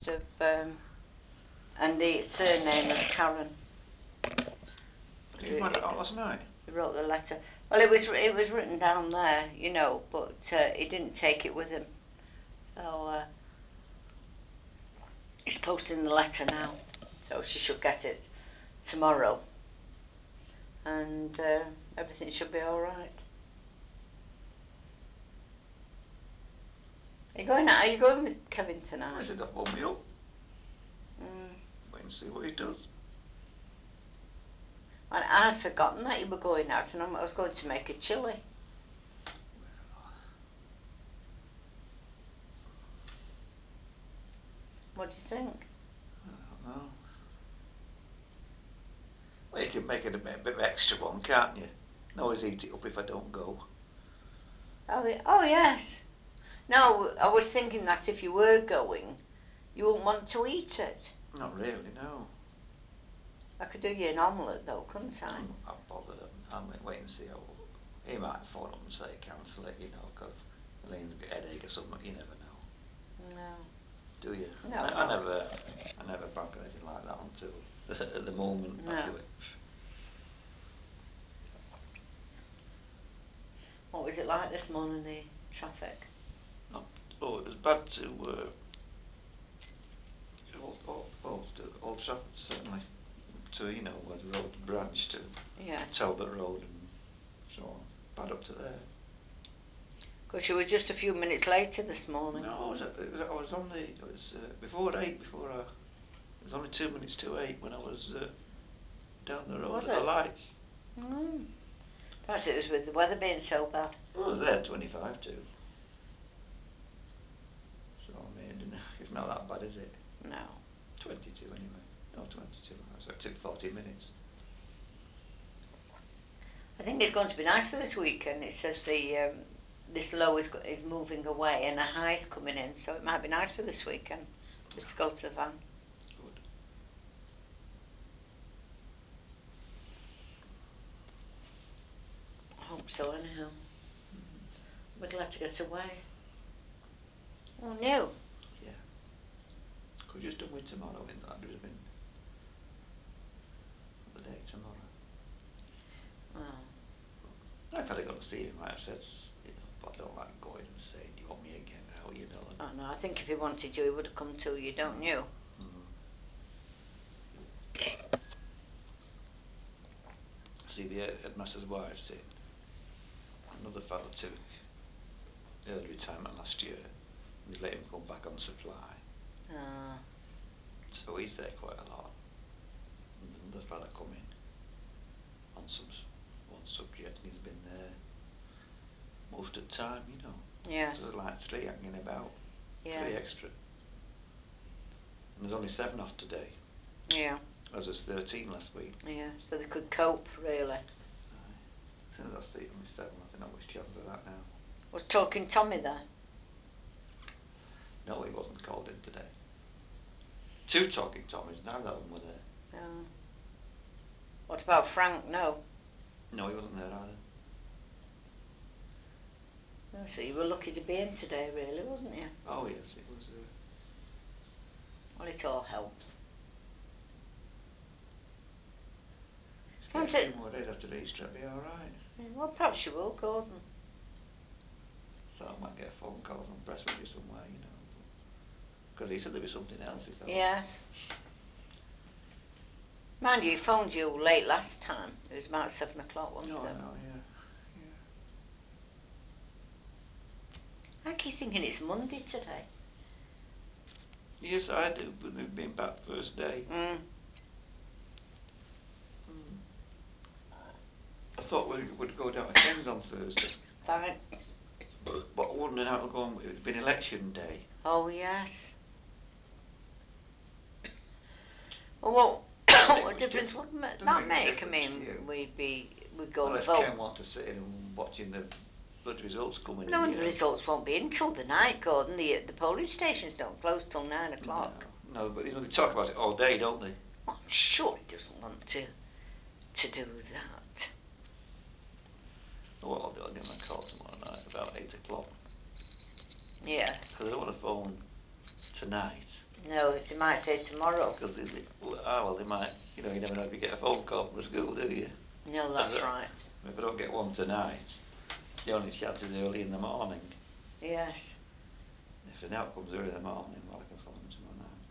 of and the surname of Karen. Did you find it out last night? He wrote the letter. Well, it was written down there, but he didn't take it with him. So he's posting the letter now. So she should get it tomorrow, and everything should be all right. Are you going out? Are you going with Kevin tonight? I said that woke me up. Mm. Wait and see what he does. And I'd forgotten that you were going out, and I was going to make a chili. What do you think? I don't know. Well, you can make it a bit of extra one, can't you? I can always eat it up if I don't go. Oh yes. No, I was thinking that if you were going, you wouldn't want to eat it. Not really, no. I could do you an omelette though, couldn't I? I'm not bothered. I'll wait and see how. He might phone up and say cancel it, because Elaine's got a headache or something. You never know. No. Do you? No. I never bank anything like that until at the moment. No. I do it. What was it like this morning, the traffic? Oh, it was bad to Old Trafford, certainly. To where the road branched to Yes. Talbot Road and so on. Bad up to there. Because you were just a few minutes later this morning. No, I was on the. It was before 8. It was only 2 minutes to 8 when I was down the road Was at the it? lights. Mm. Perhaps it was with the weather being so bad. I was there 25 to. So I mean, it's not that bad, is it? No. 22 anyway. No, 22. So it took 40 minutes. I think it's going to be nice for this weekend. It says this low is moving away and a high is coming in, so it might be nice for this weekend just to go to the van. Good. I hope so, anyhow. We're glad to get away. Oh no. Yeah. Could just done with tomorrow in that. Would have been the day tomorrow. Oh. If I'd got to see him, I might have said, but I don't like going and saying, "Do you want me again now?" Oh no, I think if he wanted you, he would have come to you, don't you? See, the headmaster's wife's in. Another fellow took early retirement last year, and they let him come back on supply. Ah. So he's there quite a lot. And another fella come in on one subject, and he's been there most of the time. Yes. So there's like 3 hanging about. Yes. 3 extra. And there's only 7 off today. Yeah. As there's 13 last week. Yeah, so they could cope, really. As soon as I see only 7, I think I wish chance of that now. Was Talking Tommy there? No, he wasn't called in today. 2 Talking Tommies, neither of them were there. Oh. What about Frank? No. No, he wasn't there either. Oh, so you were lucky to be in today, really, wasn't you? Oh yes, it was. Well, it all helps. Just get a few more days after Easter, it'll be alright. Well, perhaps you will, Gordon. Thought I might get a phone call from Pressbridge somewhere, because he said there was something else. He thought. Yes. Mind you, he phoned you late last time. It was about 7 o'clock, wasn't it? No, yeah. I keep thinking it's Monday today. Yes, I do, but they've been back first day. I thought we would go down to Ken's on Thursday. Fine. But I wondered how it would have been election day. Oh, yes. Well, what difference would that make? I mean, we'd go and vote. Unless Ken wanted to sit in and watching the blood results coming in. No, the results won't be until the night, Gordon. The polling stations don't close till 9 o'clock. No, but they talk about it all day, don't they? Well, I'm sure he doesn't want to do that. Well, I'll give him a call tomorrow night about 8 o'clock. Yes. Because I don't want to phone tonight No, they might say tomorrow. Because they might, you never know if you get a phone call from the school, do you? No, that's right. If I don't get one tonight, the only chance is early in the morning. Yes. If an out comes early in the morning, well, I can phone them tomorrow night.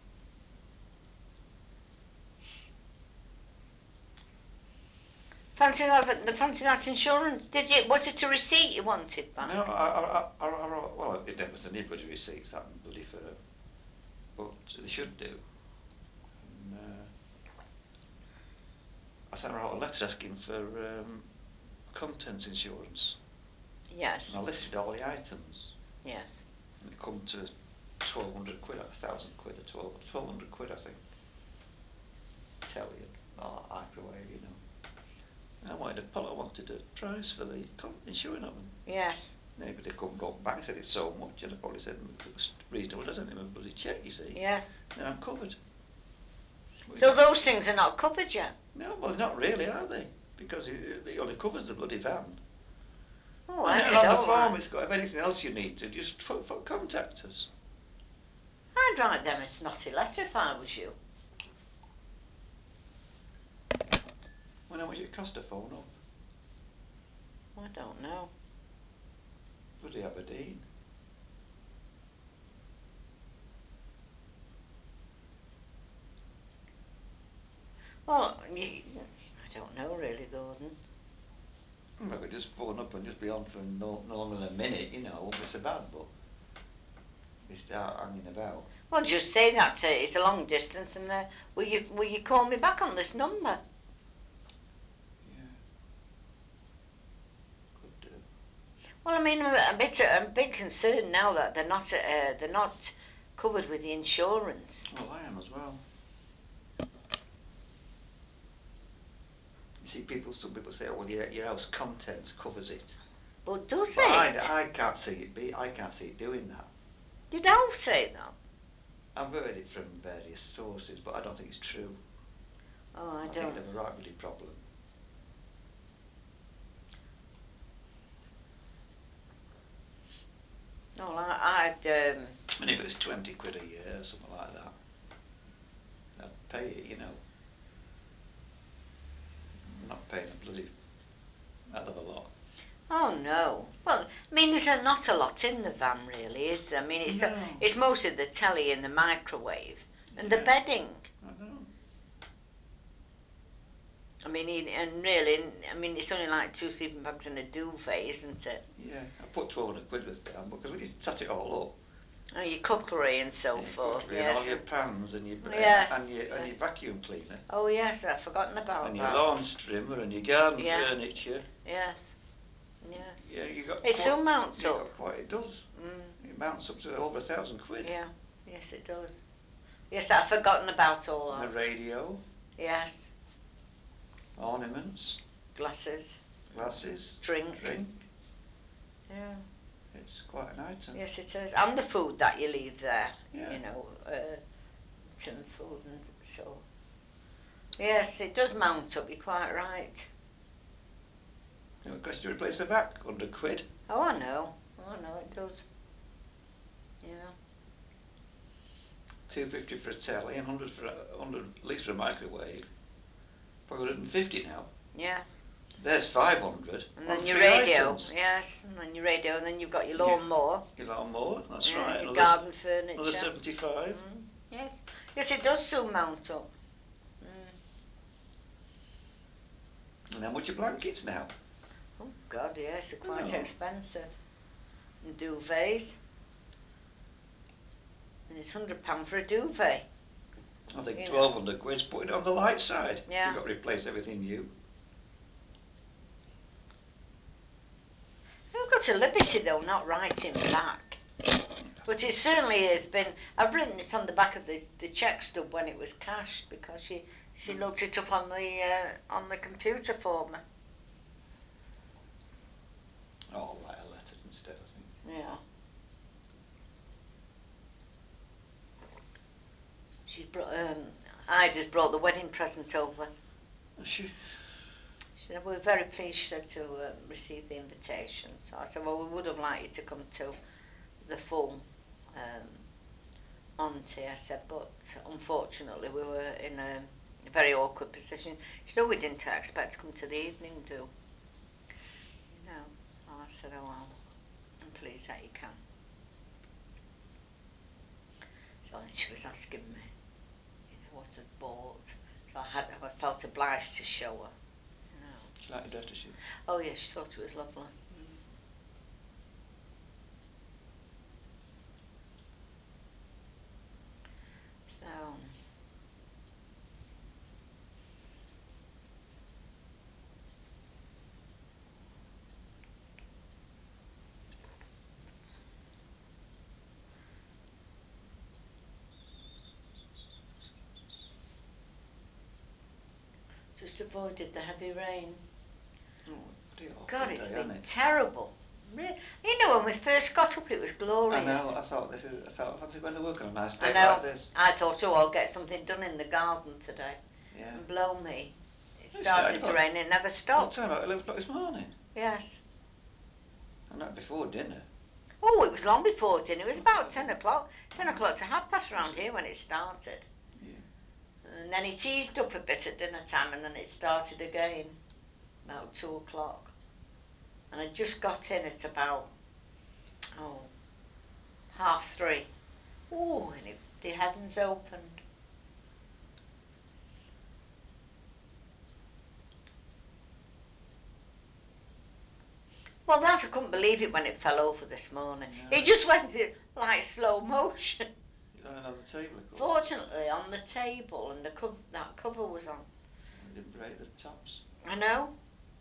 Fancy that insurance? Was it a receipt you wanted back? No, well, it never sent anybody receipts, that bloody firm. But they should do. And, I sent out a letter asking for contents insurance. Yes. And I listed all the items. Yes. And it come to 1,200 quid, 1,000 quid, or 1,200 quid, I think. Telly and all that microwave, I wanted a price for the insuring of them. Yes. Maybe they come back and said it's so much, and I probably said it was reasonable, doesn't it? A bloody check, you see. Yes. Now I'm covered. So those things are not covered yet? No, well, not really, are they? Because it only covers the bloody van. Oh, And on the form, it's got, if anything else you need to, just contact us. I'd write them a snotty letter if I was you. Well, how much it cost to phone up? I don't know. Bloody Aberdeen. Well, I don't know really, Gordon. Well, I could just phone up and just be on for no longer than a minute, it won't be so bad, but they start hanging about. Well, just say that it's a long distance, and will you call me back on this number? Yeah, could do. Well, I mean, I'm a bit concerned now that they're not covered with the insurance. Well, I am as well. You see, some people say, oh, well, your house contents covers it. But does But it? I can't see it doing that. Did Al say that? I've heard it from various sources, but I don't think it's true. Oh, I think don't. they have a right bloody problem. No, I'd. I mean, if it was 20 quid a year or something like that, I'd pay it, I'm not paying a bloody hell of a lot. Oh no. Well, I mean, there's not a lot in the van, really, is there? I mean, it's mostly the telly and the microwave and the bedding. I know. I mean, and really, I mean, it's only like 2 sleeping bags and a duvet, isn't it? Yeah, I put 1,200 quid with it down because when you set it all up. Oh, your cutlery and so forth, yes. And all your pans and your vacuum cleaner. Oh yes, I've forgotten about that. And your lawn trimmer and your garden furniture. Yes. Yes. Yeah, you got. It soon mounts up. It does. It mounts up to over 1,000 quid. Yeah. Yes, it does. Yes, I've forgotten about all that. And a radio. Yes. Ornaments. Glasses. Drink. Yeah. It's quite an item. Yes, it is. And the food that you leave there. Yeah. Tin food and so. Yes, it does mount up. You're quite right. It costs to replace the back, 100 quid. Oh, I know. It does. Yeah. 250 for a telly and 100 at least for a microwave. 450 now. Yes. There's 500. And then on your 3 radio. items. Yes, and then your radio, and then you've got your lawnmower. Your lawnmower, that's right. Your garden furniture. Another 75. Yes. Yes, it does soon mount up. And how much are blankets now? Oh God, yes, they're quite expensive. And duvets. And it's £100 for a duvet. I think 1,200 quid's putting it on the light side. Yeah. You've got to replace everything new. I've got a liberty though, not writing back. But it certainly has been. I've written it on the back of the cheque stub when it was cashed because she looked it up on the computer for me. Oh, I'll write a letter instead, I think. Yeah. She's brought. I just brought the wedding present over. She said, we're very pleased, she said, to receive the invitation. So I said, well, we would have liked you to come to the full Auntie, I said, but unfortunately we were in a very awkward position. You know, we didn't expect to come to the evening do. You know, so I said, oh well, I'm pleased that you can. So she was asking me, you know, what I'd bought. So I felt obliged to show her. You know. She liked your dress, did she? Oh yeah, she thought it was lovely. So just avoided the heavy rain. Oh, pretty God, awkward it's day, been hasn't it? terrible. You know, when we first got up, it was glorious. I know. I thought I fancy going to work on a nice I day know. like this. I thought, oh, I'll get something done in the garden today. Yeah. And blow me, it It started to rain. It never what stopped. time? About 11 o'clock this morning. Yes. And that before dinner. Oh, it was long before dinner. It was Was about it? 10 o'clock. 10 o'clock to half past round here when it started. Yeah. And then it eased up a bit at dinner time, and then it started again about 2 o'clock. And I just got in at about oh 3:30. Oh, and the heavens opened. Well, that I couldn't believe it when it fell over this morning. No. It just went in like slow motion. You landed on the table, of course. Fortunately, on the table, and that cover was on. It didn't break the tops. I know.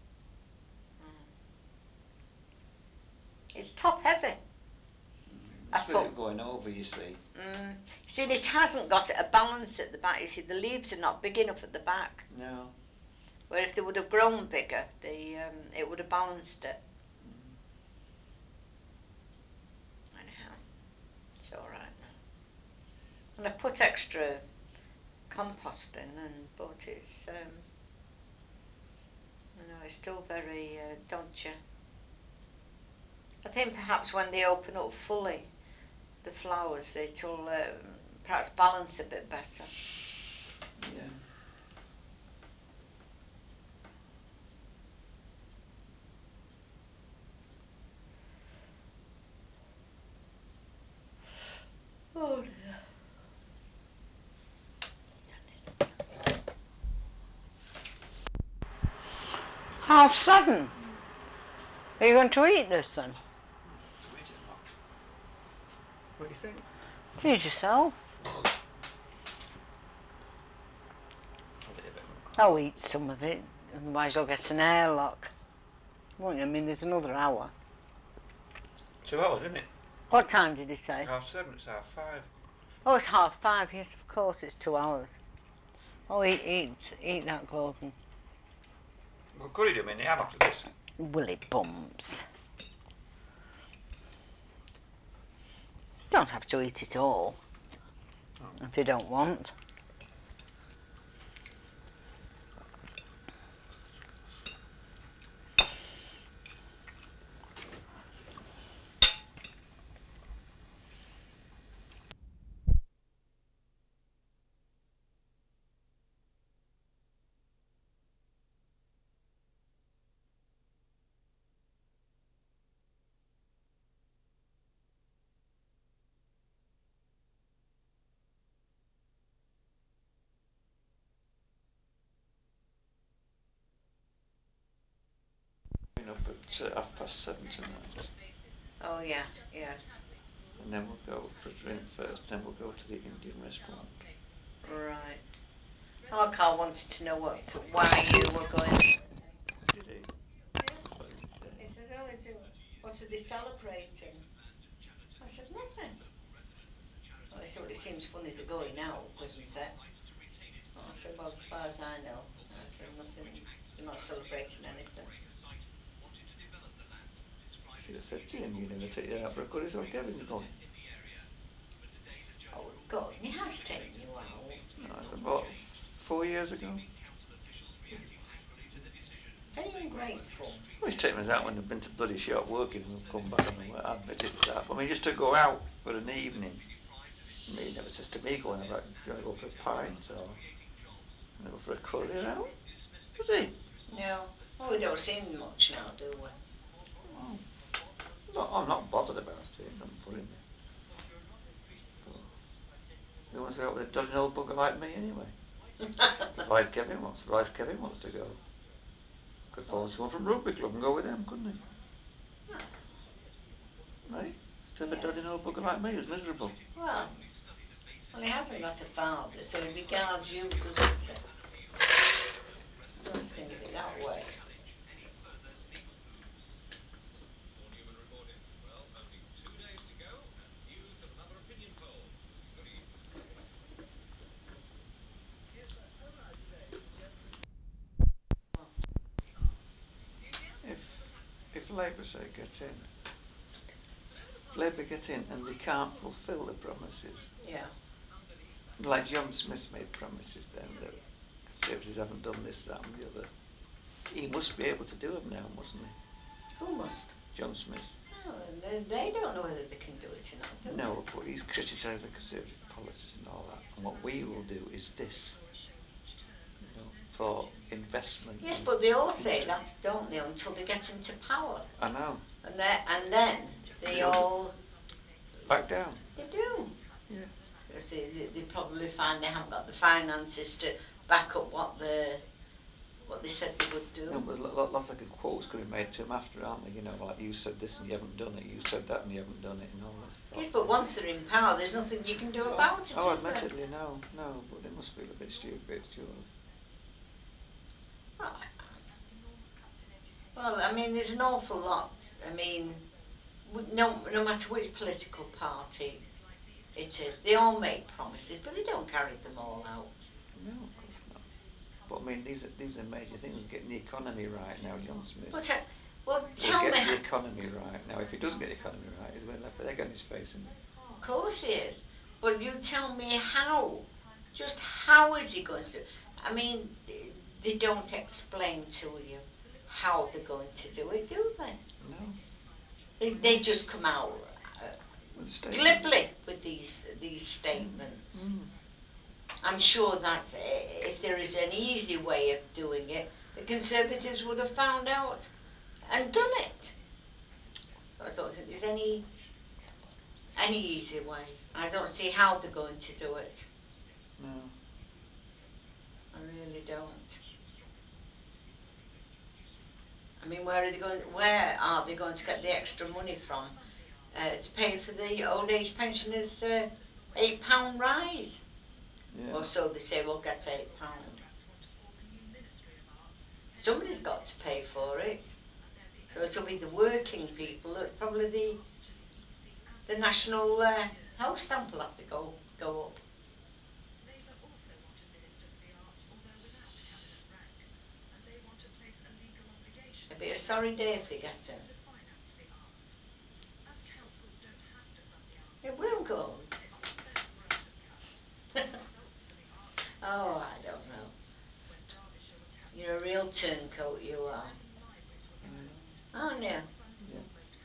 It's top heavy. It's with it going over, you see. See, it hasn't got a balance at the back. You see, the leaves are not big enough at the back. No. Where if they would have grown bigger, it would have balanced it. Anyhow, it's all right now. And I put extra compost in, but it's it's still very dodgy. I think perhaps when they open up fully, the flowers, it'll perhaps balance a bit better. Yeah. Oh dear. 7:30. Are you going to eat this then? To eat it or not? What do you think? Feed yourself. I'll eat a bit more. I'll eat some of it, otherwise you'll get an airlock. Won't you? I mean, there's another hour. 2 hours, isn't it? What time did he say? 7:30, it's 5:30. Oh, it's 5:30. Yes, of course, it's 2 hours. Oh, eat that, Gordon. What curry do you mean they have after this? Willy bums. You don't have to eat it all. Oh. If you don't want. Up at 7:30 tonight. Oh yeah, yes. And then we'll go for a drink first, then we'll go to the Indian restaurant. Right. Oh, Carl wanted to know why you were going. Did he? Yeah. What did he say? He says, oh, what are they celebrating? I said, nothing. Well, he said, well, it seems funny they're going out, doesn't it? I said, well, as far as I know, I said, nothing, they're not celebrating anything. Should have said to him, you never take you out for a curry, so Kevin's going. Oh, God, he has taken you out. About 4 years ago. Very ungrateful. Well, he's taken us out when we've been to bloody shop working and we've come back and I admit it was that. But I mean, just to go out for an evening. He never says to me, going about, do you want to go for a pint or go for a curry around? Does he? No. Well, we don't see him much now, do we? Oh. No, I'm not bothered about it. It doesn't worry me. But they want to go with a dodgy old bugger like me anyway. Provided Kevin wants to go. Could phone someone from rugby club and go with him, couldn't he? Right? Instead of a dodgy old bugger like me who's miserable. Well, he hasn't got a father, so he regards you, doesn't he? You have to think of it that way. If if Labour say get in, if Labour get in and they can't fulfil the promises, Yeah. like John Smith made promises then that Conservatives haven't done this, that, and the other. He must be able to do them now, mustn't he? Who must? John Smith. Oh, they don't know whether they can do it or not, do they? No, but he's criticised the Conservative policies and all that. And what we will do is this, for investment. Yes, but they all say that, don't they, until they get into power. I know. And then they all back down. They do. Yeah. Because they probably find they haven't got the finances to back up what they said they would do. No, but lots of good quotes could be made to him after, aren't they? You know, like you said this and you haven't done it, you said that and you haven't done it, and all this stuff. Yes, but once they're in power, there's nothing you can do about it, oh, is there? admittedly, no, but they must feel a bit stupid, surely. Well, I mean, there's an awful lot. I mean, no matter which political party it is, they all make promises, but they don't carry them all out. No, of course not. But I mean, these are major things. Getting the economy right now, John Smith. But well, tell me. Get the economy right now. If he doesn't get the economy right, he's going to have egg on his face, isn't he? Of course he is. But you tell me how. Just how is he going to? I mean, they don't explain to you how they're going to do it, do they? No. They just come out glibly with these statements. I'm sure that if there is an easy way of doing it, the Conservatives would have found out and done it. So I don't think there's any easy way. I don't see how they're going to do it. No. I really don't. I mean, where are they going? Where are they going to get the extra money from to pay for the old age pensioners' £8 rise? Yeah. Or so they say. We'll get £8. Somebody's got to pay for it. So it'll be the working people. Probably the national health stamp will have to go up. It'll be a sorry day if they get in. It will go. Oh, I don't know. You're a real turncoat, you are. Aren't you? Yeah.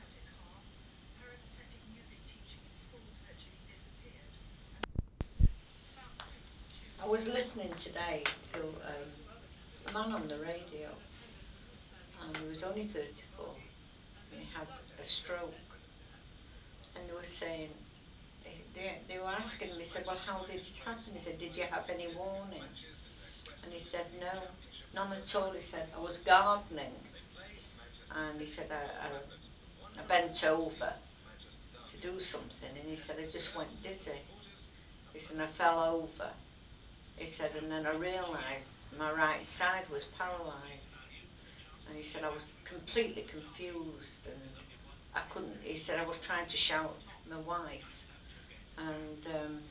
I was listening today to a man on the radio, and he was only 34, and he had a stroke. And they were saying, they were asking him, he said, well, how did it happen? He said, did you have any warning? And he said, no, none at all. He said, I was gardening, and he said, I bent over to do something, and he said, I just went dizzy. He said, I fell over. He said, and then I realised my right side was paralysed. And he said, I was completely confused, and I couldn't, he said, I was trying to shout my wife, and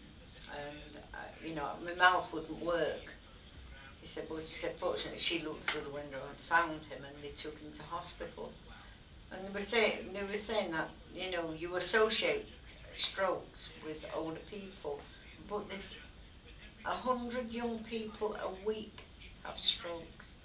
my mouth wouldn't work. He said, but she said, fortunately, she looked through the window and found him, and they took him to hospital. And they were saying that, you associate strokes with older people, but there's 100 young people a week have strokes.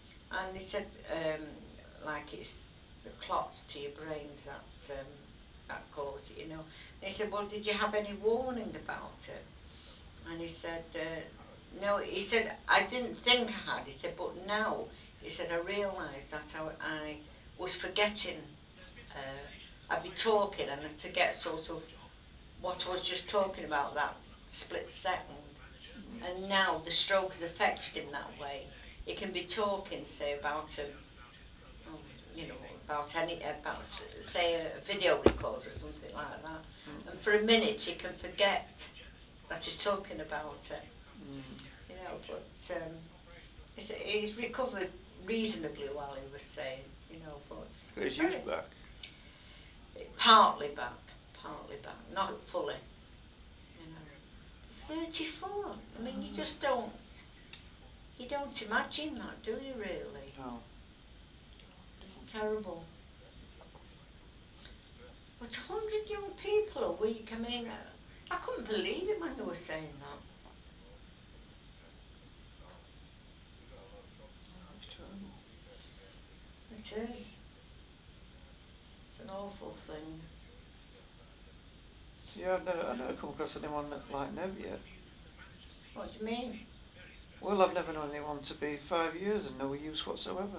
And they said, like it's the clots to your brains that that caused it, you know. And he said, well, did you have any warning about it? And he said, no, he said, I didn't think I had. He said, but now, he said, I realised that I was forgetting. I'd be talking and I'd forget sort of what I was just talking about that split second. And now the stroke has affected him that way. He can be talking, say, about um, you know, about say a video recorder or something like that, and for a minute he can forget that he's talking about it. You know, but he's recovered reasonably well. He was saying, you know, but Got it's his use very back. partly back, not fully. You know, 34. I mean, you don't imagine that, do you? Really? No. It's terrible. But 100 young people a week. I mean, I couldn't believe it when they were saying that. It's terrible. It is. It's an awful thing. See, I've never come across anyone like Nev yet. What do you mean? Well, I've never known anyone to be 5 years and no use whatsoever.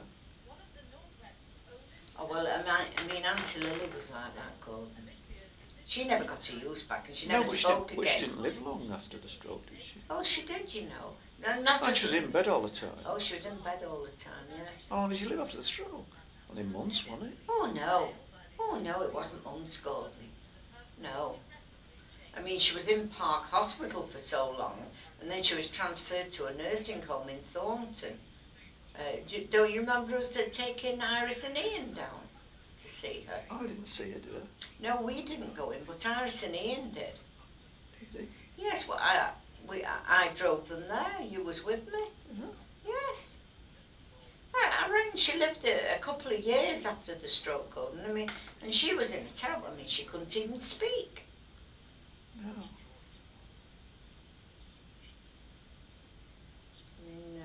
Oh, well, I mean, Auntie Lily was like that, Gordon. She never got her use back and she No, never spoke but she again. didn't live long after the stroke, did she? Oh, she did, you know. Not And she was in bed all the time. Oh, she was in bed all the time, yes. How long did she live after the stroke? Only months, wasn't it? Oh, no. Oh, no, it wasn't months, Gordon. No. I mean, she was in Park Hospital for so long, and then she was transferred to a nursing home in Thornton. Don't you remember us taking Iris and Ian down to see her? I didn't see her, did I? No, we didn't go in, but Iris and Ian did. Did they? Yes, well, I drove them there. You was with me. Yeah. Yes. I reckon she lived a couple of years after the stroke, Gordon. I mean, and she was in a terrible. I mean, she couldn't even speak. No. I mean,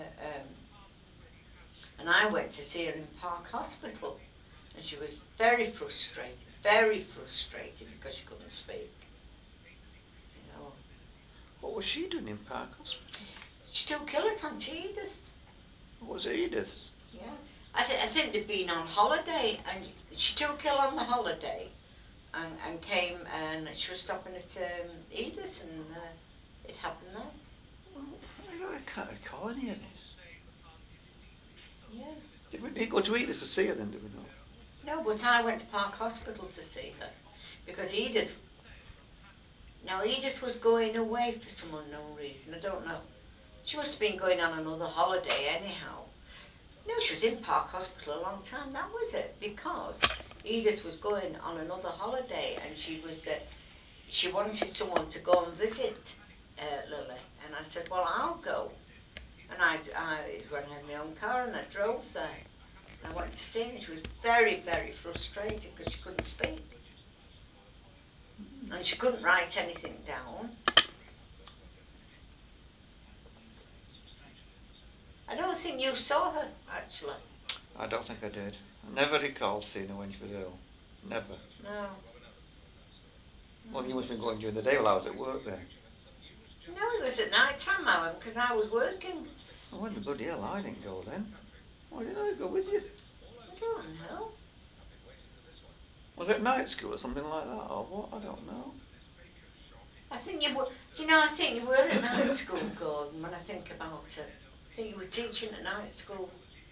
and I went to see her in Park Hospital, and she was very frustrated because she couldn't speak. You know, What was she doing in Park Hospital? she took ill at Aunt Edith. What was it, Edith's? Yeah, I think they'd been on holiday, and she took ill on the holiday, and came, and she was stopping at Edith's, and it happened there. Well, I can't recall any of this. Yes. Did we go to Edith's to see her then, did we not? No, but I went to Park Hospital to see her because Edith was going away for some unknown reason. I don't know. She must have been going on another holiday anyhow. No, she was in Park Hospital a long time. That was it because Edith was going on another holiday and she wanted someone to go and visit Lily. And I said, well, I'll go. And I when I had my own car and I drove there. And I went to see her and she was very frustrated because she couldn't speak. And she couldn't write anything down. I don't think you saw her, actually. I don't think I did. I never recall seeing her when she was ill. Never. No. Well, you must have been going during the day while I was at work then. No, it was at night time, however, because I was working. Oh, when the bloody hell I didn't go then. Why didn't I go with you? I don't know. Was it night school or something like that, or what? I don't know. I think you were. Do you know? I think you were at night school, Gordon. When I think about it, I think you were teaching at night school.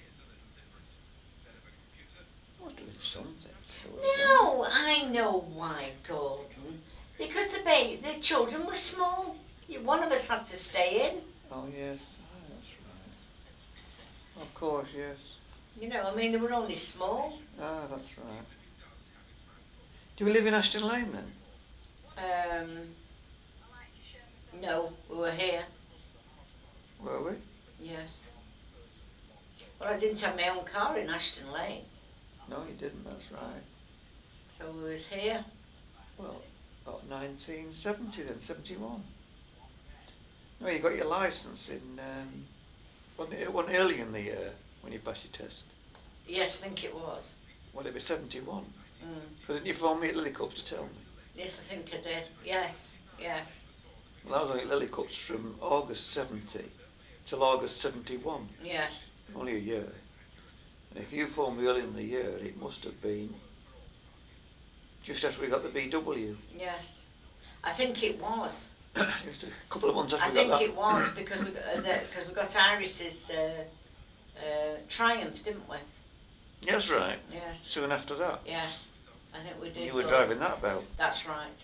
Must have been something. Sure as hell. No, I know why, Gordon. Because the children were small. One of us had to stay in. Oh yes, that's right. Of course, yes. You know, I mean, they were only small. That's right. Do you live in Ashton Lane then? Um, no, we were here. Were we? Yes. Well, I didn't have my own car in Ashton Lane, No, you didn't. That's right. so we was here. Well, about 1970 then, 71. No, you got your licence in one early in the year when you passed your test. Yes, I think it was. Well, it'd be 71. Because didn't you phone me at Lillycups to tell me? Yes, I think I did. Yes, yes. Well, I was only at Lillycups from August 70 till August 71. Yes. Only a year. And if you phoned me early in the year, it must have been just after we got the BW. Yes. I think it was. Just a couple of months after I we got think that. it was because we got Iris's Triumph, didn't we? Yes, right. Yes. Soon after that. Yes. I think we did. You were go. driving that about. That's right.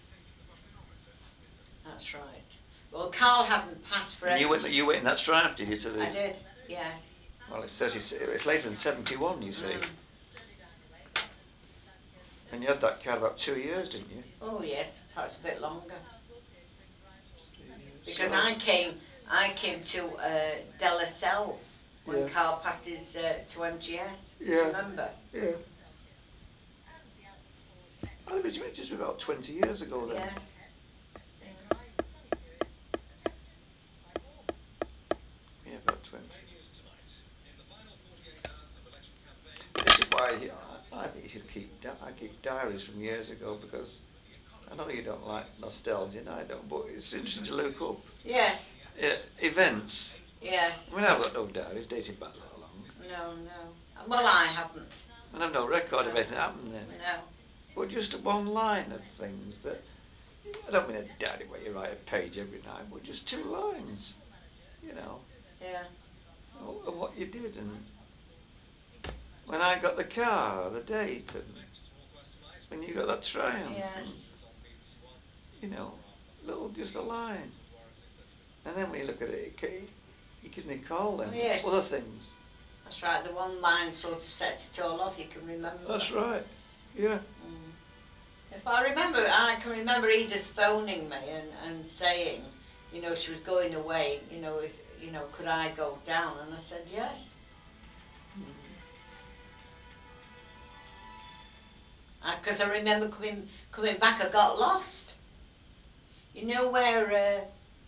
That's right. Well, Carl hadn't passed for And it. you went in that Triumph, did you? To the. I did. Yes. Well, it's later than 71, you see. And you had that car about 2 years, didn't you? Oh yes, perhaps a bit longer. Because So, I came to De La Salle when yeah. Carl passes to MGS. Do Yeah. you remember? Yeah. Well, it was just about 20 years ago then. Yes. Yeah, about 20. This is why I think you should keep diaries from years ago, because I know you don't like nostalgia, and I don't, but it's interesting to look up Yes. events. Yes. I mean, I've got no diaries dated back that long. No, no. Well, I haven't. And I've no record No. of anything happening then. No. But just one line of things that, I don't mean a diary where you write a page every night, but just 2 lines, you know, Yeah. of what you did, and when I got the car, the date, and when you got that Triumph, and, Yes. you know, just a line. And then when you look at it, you can recall them Yes. other things. That's right. The one line sort of sets it all off. You can remember. That's right. Yeah. Yes, but I can remember Edith phoning me and saying, you know, she was going away. Could I go down? And I said yes. Because I remember coming back, I got lost. You know where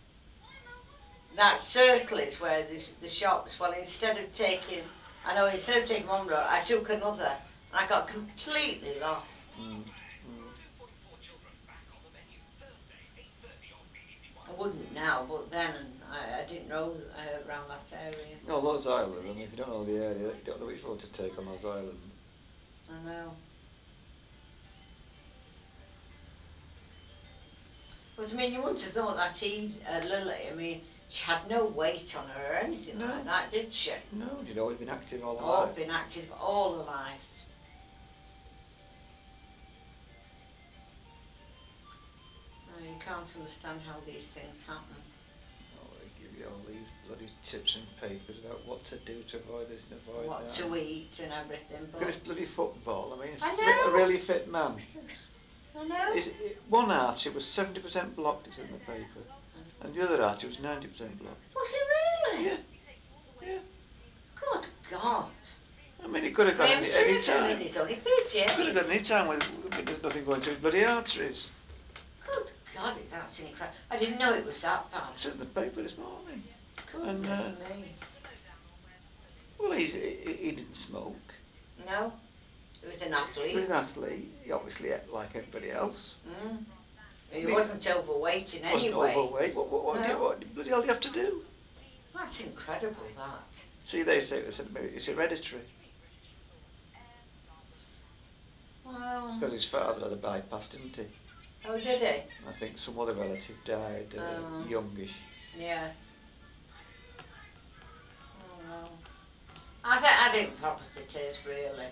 that circle is, where the shops. Well, instead of taking one road, I took another, and I got completely lost. I wouldn't now, but then I didn't know around that area. No, those islands. I mean, if you don't know the area, you don't know which road to take on those islands. I know. But I mean, you wouldn't have thought that Lily. I mean, she had no weight on her or anything like that, did she? No, she'd always been active all her Oh, life. been active all her life. No, you can't understand how these things happen. Oh, they give you all these bloody tips and papers about what to do to avoid this and avoid What that. to eat and everything, Look at this but bloody football. I mean, I a know. really fit man. I know. One half, it was 70% blocked, it's in the paper. And the other half, it was 90% blocked. Was it really? Yeah. Yeah. Good God. I mean, it could have gone Graham any Surgeon, I mean, time. he's only Could have 38. gone any time when there's nothing going through his bloody arteries. Good God, that's incredible. I didn't know it was that bad. It says in the paper this morning. Goodness me. Well, he didn't smoke. No, he was an He was athlete. an athlete. He obviously ate like everybody else. He wasn't overweight in any Wasn't way. overweight. What bloody hell do you have to do? That's incredible, that. See, they said it's hereditary. Well. Because his father had a bypass, didn't he? Oh, did he? I think some other relative died youngish. Yes. Oh well. I think perhaps it is really.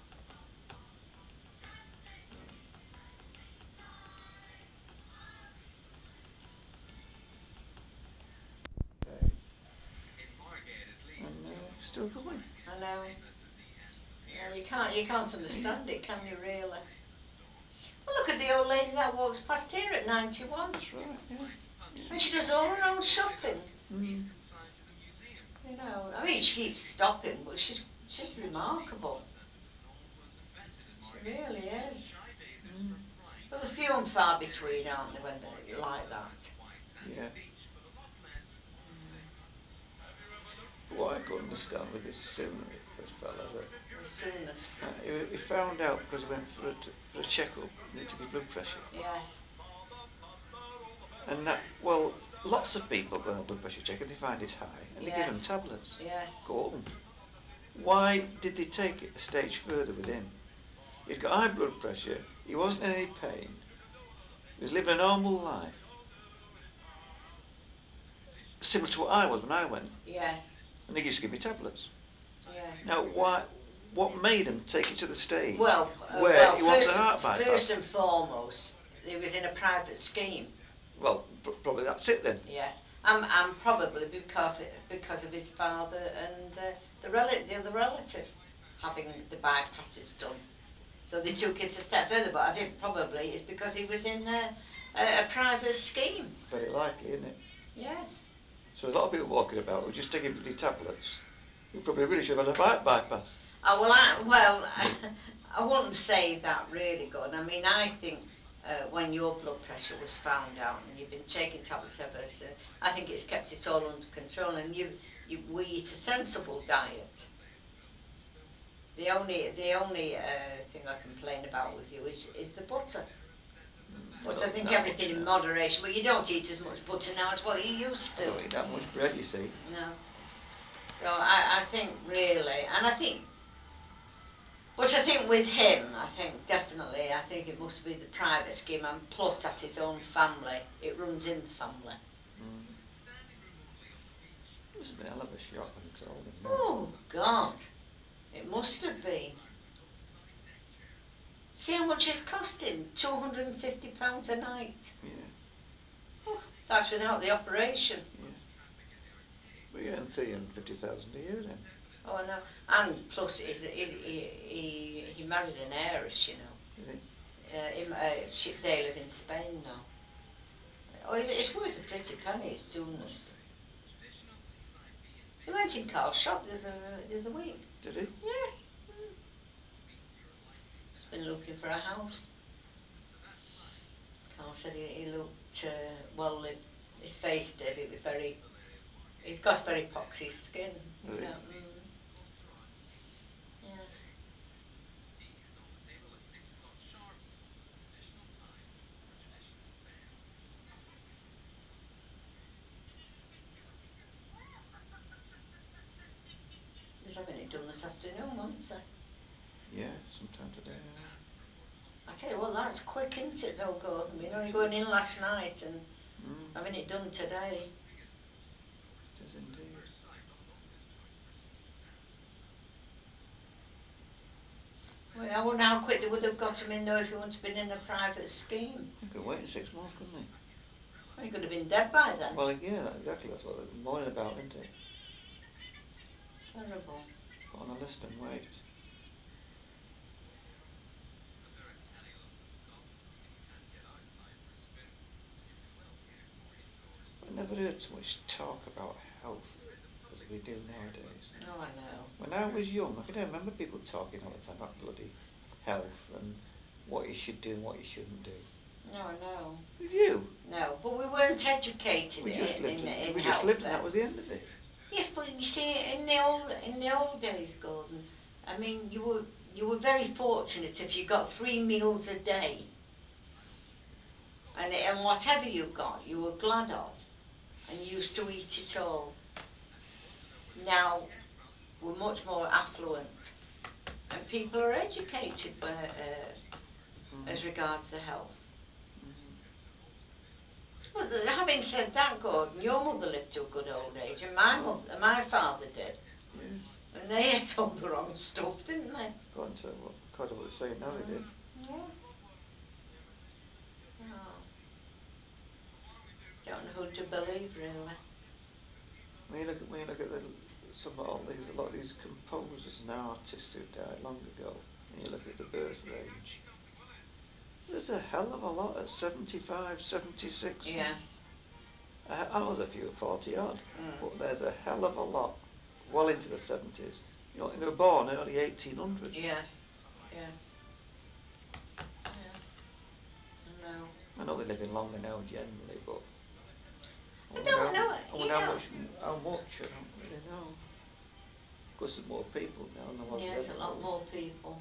And still going. I know. Yeah, you can't understand it, can you really? Well, look at the old lady that walks past here at 91. That's right. Yeah. And she does all her own shopping. Mm. You know, I mean, she keeps stopping, but she's remarkable. She really is. But they're few and far between, aren't they, when they're like that? Yeah. But what I couldn't understand with this sim fella that The soonest. he found out because he went for a checkup and he took his blood pressure. Yes. And that, well, lots of people go on a blood pressure check and they find it's high and they give Yes. him tablets. Yes. Go home. Why did they take it a stage further with him? He'd got high blood pressure, he wasn't in any pain, he was living a normal life, similar to what I was when I went, Yes. and they used to give me tablets. Yes. Now, why? What made him take it to the stage where Well, he wants a heart bypass? first and foremost, he was in a private scheme. Well, probably that's it then. Yes, and probably because of his father and the other relative having the bypasses done. So they took it a step further, but I think probably it's because he was in a private scheme. Very likely, isn't it? Yes. So there's a lot of people walking about who just taking bloody tablets who probably really should have had a heart bypass. I wouldn't say that really good. I mean, I think when your blood pressure was found out and you've been taking tablets ever since, I think it's kept it all under control. And we eat a sensible diet. The only thing I complain about with you is the butter. But I think everything in moderation. But you don't eat as much butter now as what you used I to. don't eat that much bread, you see. No. So I think really, and but I think with him, I think definitely, I think it must be the private scheme, and plus at his own family, it runs in the family. Mm. It must have been a hell of a shock when he told him that. Oh God, it must have been. See how much it's costing? £250 a night. Yeah, Oh, that's without the operation. yeah. We earn 350,000 a year then. Oh no, and plus he married an heiress, you know. Did They live in Spain now. Oh, it's worth a pretty penny as soon as. He went in Carl's shop the other week. he? Did he? Yes. He's been looking for a house. Carl said he looked well lived. His face did. It was very. He's got very poxy skin. Did he? Yeah. Yes. He's having it done this afternoon, wasn't he? Yeah, sometime today. I tell you what, that's quick, isn't it, though, Gordon? You know, you're going in last night and having it done today. It is indeed. Well, I wonder how quick they would have got him in, though, if he wouldn't have been in a private scheme. He could wait 6 months, couldn't he? Well, he could have been dead by then. Well, yeah, exactly. That's what they're moaning about, isn't it? Terrible. Put on a list and wait. I never heard so much talk about health as we do nowadays. Oh, I know. When I was young, I can remember people talking all the time about bloody health and what you should do and what you shouldn't do. No, I know. Did you? No, but we weren't educated We just lived in we just health lived and then. that was the end of it. Yes, but you see, in the old days, Gordon, I mean, you were very fortunate if you got 3 meals a day, and whatever you got, you were glad of, and used to eat it all. Now we're much more affluent, and people are educated as regards the health. Mm. But having said that, Gordon, your mother lived to a good old age, and my father did, Yeah. and they ate all the wrong stuff, didn't they? According to what they're saying now, they did. Yeah. Oh, don't know who to believe, really. When you look at a lot of these composers and artists who died long ago, and you look at the birth range, there's a hell of a lot at 75, 76. Yes. I know there's a few at 40 odd, Mm. but there's a hell of a lot well into the 70s. You know, they were born early 1800. Yes. Yes. Yeah. I know. I know they're living longer now generally, but I don't know. I wonder how much, I don't really know. course, there's more people now than there was Yes, then, a lot probably. more people.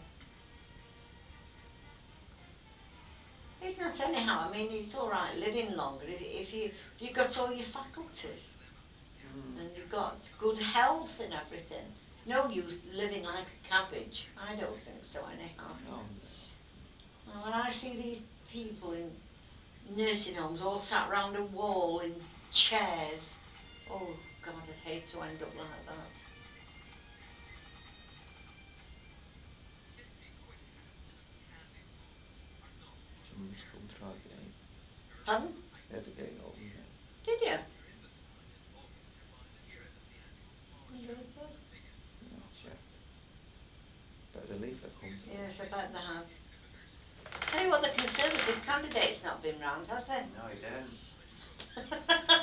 It's not anyhow. I mean, it's all right living longer if you've got all your faculties Mm. and you've got good health and everything. It's no use living like a cabbage. I don't think so, anyhow. No, And when I see these people in nursing homes all sat round a wall in chairs, oh God, I'd hate to end up like that. somebody's come through our gate. Pardon? They had the gate open then. Did you? Wonder who it is. Yeah, check. But the leaflet come through. Yes, I bet there has. Tell you what, the Conservative candidate's not been round, has he? No, he didn't.